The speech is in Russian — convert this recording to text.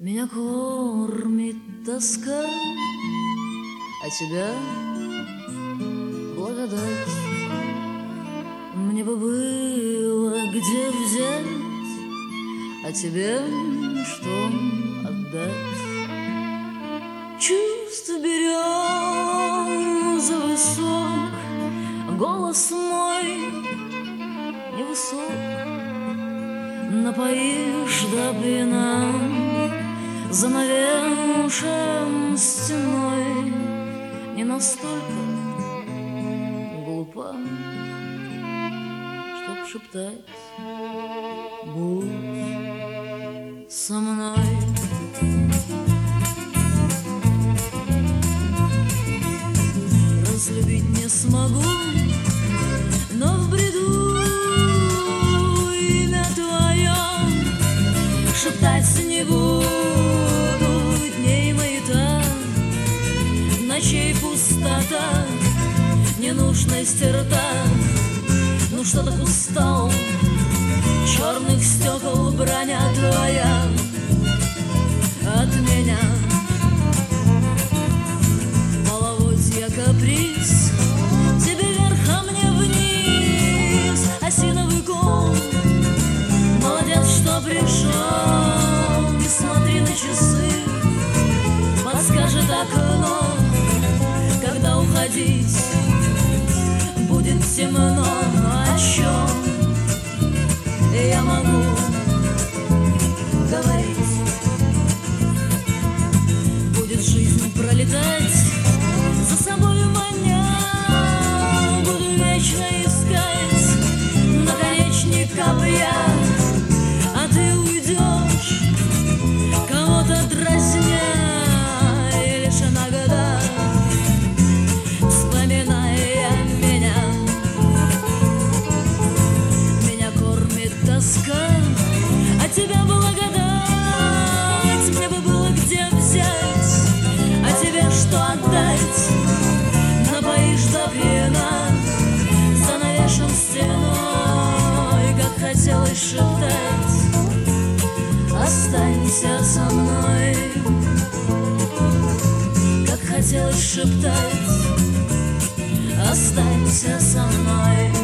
Меня кормит тоска, а тебя благодать. Мне бы было где взять, а тебе что отдать? Чувств береза высок, голос мой невысок. Напоишь до пьяна занавешен стеной, не настолько глупа, чтоб шептать: будь со мной. Разлюбить не смогу, но в бреду имя твое шептать не буду. Дней маята, ночей пустота, ненужность рта. Ну что так устал, черных стекол броня твоя от меня. Половодья каприз, тебе вверх, а мне вниз. Осиновый кол, молодец, что пришел. Не смотри на часы, подскажет окно, когда уходить будет темно. О чем я могу говорить? Будет жизнь пролетать, за собой маня. Буду вечно искать наконечник копья, а ты уйдешь, кого-то дразня, и лишь иногда вспоминая меня. Меня кормит тоска, а тебя благодать. Мне бы было где взять, а тебе что отдать? Напоишь до пьяна, занавешен стеной, как хотелось шептать: останься со мной. Как хотелось шептать: останься со мной.